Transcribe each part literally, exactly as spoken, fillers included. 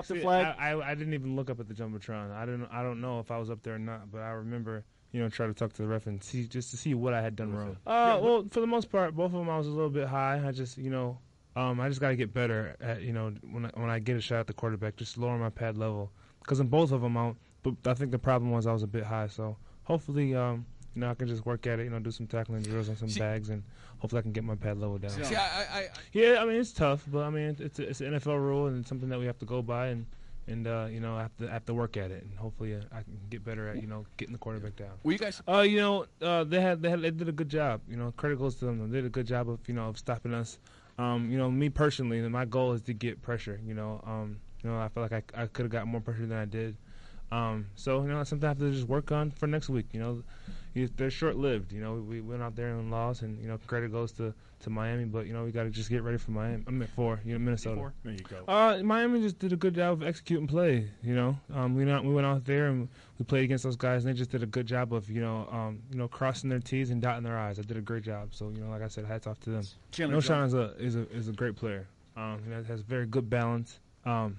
drop See, the flag? I, I I didn't even look up at the jumbotron. I didn't. I don't know if I was up there or not, but I remember, you know, try to talk to the ref and see just to see what I had done wrong. Uh, Yeah, what- well, for the most part, both of them I was a little bit high. I just, you know, um, I just got to get better at, you know, when I, when I get a shot at the quarterback, just lower my pad level. Because in both of them, I, but I think the problem was I was a bit high. So hopefully, um, you know, I can just work at it. You know, do some tackling drills on some See, bags, and hopefully I can get my pad level down. See, I, I, I, Yeah, I mean it's tough, but I mean it's a, it's an N F L rule and it's something that we have to go by, and and uh, you know I have to I have to work at it, and hopefully uh, I can get better at you know getting the quarterback down. were you guys? Uh, you know uh, they had they had they did a good job. You know, credit goes to them. They did a good job of you know of stopping us. Um, you know, me personally, my goal is to get pressure. You know, um, you know I feel like I I could have got more pressure than I did. Um, so you know, that's something I have to just work on for next week. You know, you, they're short-lived. You know, we went out there and lost, and you know, credit goes to, to Miami. But you know, we got to just get ready for Miami. I mean, for you know, Minnesota. Four. There you go. Uh, Miami just did a good job of executing play. You know, um, we not we went out there and we played against those guys, and they just did a good job of you know, um, you know, crossing their T's and dotting their I's. They did a great job. So you know, like I said, hats off to them. Chandler No, Jones. Sean is a is a is a great player. Um, you know, has very good balance. Um,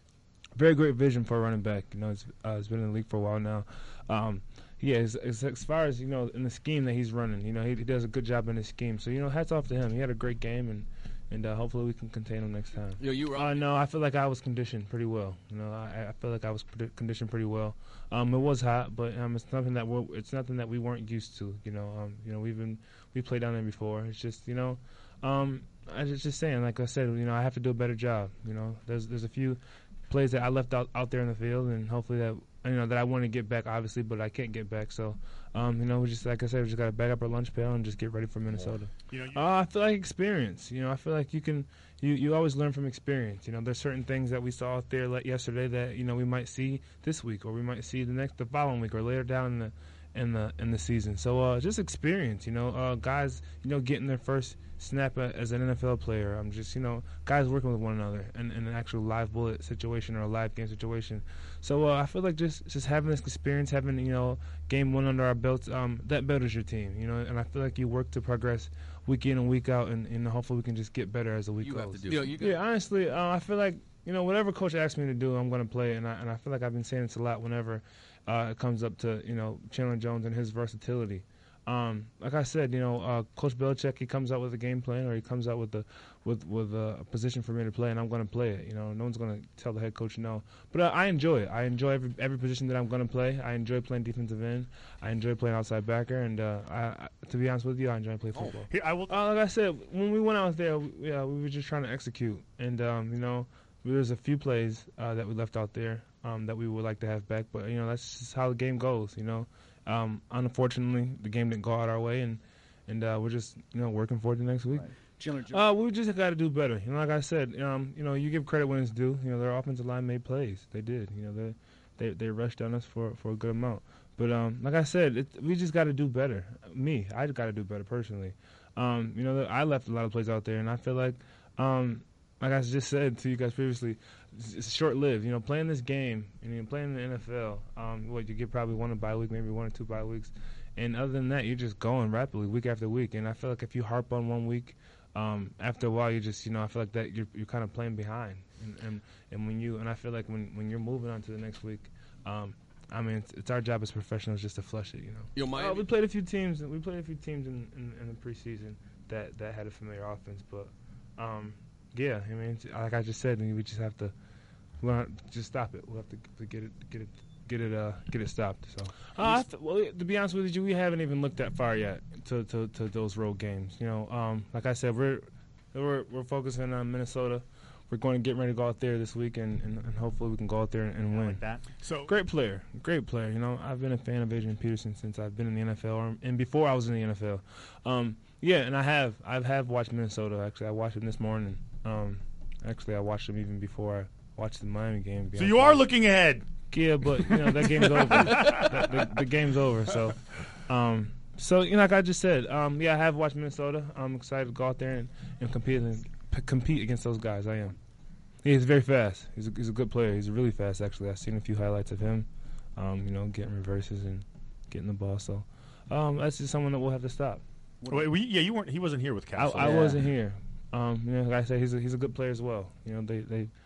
very great vision for a running back. You know, he's, uh, he's been in the league for a while now. Um, yeah, as, as, as far as you know, in the scheme that he's running, you know, he, he does a good job in his scheme. So you know, hats off to him. He had a great game, and and uh, hopefully we can contain him next time. You know, you were. Uh, no, I feel like I was conditioned pretty well. You know, I, I feel like I was predi- conditioned pretty well. Um, it was hot, but um, it's nothing that we're, it's nothing that we weren't used to. You know, um, you know, we've been we played down there before. It's just you know, um, I was just saying, like I said, you know, I have to do a better job. You know, there's there's a few plays that I left out, out there in the field, and hopefully that you know that I want to get back, obviously, but I can't get back. So, um, you know, we just like I said, we just got to back up our lunch pail and just get ready for Minnesota. You know, you, Uh, I feel like experience. You know, I feel like you can, you, you always learn from experience. You know, there's certain things that we saw out there like yesterday that you know we might see this week, or we might see the next, the following week, or later down in the, in the in the season. So uh, just experience. You know, uh, guys, you know, getting their first snap a, as an N F L player. I'm just, you know, guys working with one another in, in an actual live bullet situation or a live game situation. So uh, I feel like just just having this experience, having you know game one under our belts, um, that betters your team. You know, and I feel like you work to progress week in and week out, and, and hopefully we can just get better as the week You goes. have to do. You know, you got, Yeah, honestly, uh, I feel like you know whatever coach asks me to do, I'm going to play, and I and I feel like I've been saying this a lot whenever uh, it comes up to you know Chandler Jones and his versatility. Um, like I said, you know, uh, Coach Belichick, he comes out with a game plan, or he comes out with the with with a position for me to play, and I'm going to play it. You know, no one's going to tell the head coach no. But uh, I enjoy it. I enjoy every every position that I'm going to play. I enjoy playing defensive end. I enjoy playing outside backer, and uh, I, I, to be honest with you, I enjoy playing football. here, I will. Uh, like I said, when we went out there, we, yeah, we were just trying to execute, and um, you know, there's a few plays uh, that we left out there um, that we would like to have back, but you know, that's just how the game goes. You know, um, unfortunately, the game didn't go out our way, and and uh, we're just you know working forward to next week. Right. Chandler Jones. Uh, we just got to do better. You know, like I said, um, you know, you give credit when it's due. You know, their offensive line made plays. They did. You know, they they they rushed on us for, for a good amount. But um, like I said, it, we just got to do better. Me, I got to do better personally. Um, you know, I left a lot of plays out there, and I feel like, um, like I just said to you guys previously, it's, it's short-lived. You know, playing this game and you know, playing in the N F L, um, what you get probably one a bye week, maybe one or two bye weeks, and other than that, you're just going rapidly week after week. And I feel like if you harp on one week, um, after a while, you just you know, I feel like that you're you're kind of playing behind, and and, and when you and I feel like when, when you're moving on to the next week. Um, I mean, it's, it's our job as professionals just to flush it, you know. Yo, Miami. Uh, we played a few teams. We played a few teams in, in, in the preseason that, that had a familiar offense, but um, yeah, I mean, it's, like I just said, we just have to we have to just stop it. We'll have to, to get it, get it, get it, uh, get it stopped. So, uh, I th- well, to be honest with you, we haven't even looked that far yet to, to, to those road games. You know, um, like I said, we're we're we're focusing on Minnesota. We're going to get ready to go out there this week, and, and, and hopefully we can go out there and, and I win. like that. So Great player, great player. You know, I've been a fan of Adrian Peterson since I've been in the N F L, or, and before I was in the N F L. Um, yeah, and I have, I have watched Minnesota. Actually, I watched him this morning. Um, actually, I watched him even before I watched the Miami game. So you are looking ahead. Yeah, but you know that game's over. the, the, the game's over. So, um, so you know, like I just said, um, yeah, I have watched Minnesota. I'm excited to go out there and, and compete and p- compete against those guys. I am. He's very fast. He's a, he's a good player. He's really fast, actually. I've seen a few highlights of him, um, you know, getting reverses and getting the ball. So um, that's just someone that we'll have to stop. Wait, we, yeah, you weren't. He wasn't here with I, Cal. so- I Yeah. wasn't here. Um, you know, like I said, he's a, he's a good player as well. You know, they they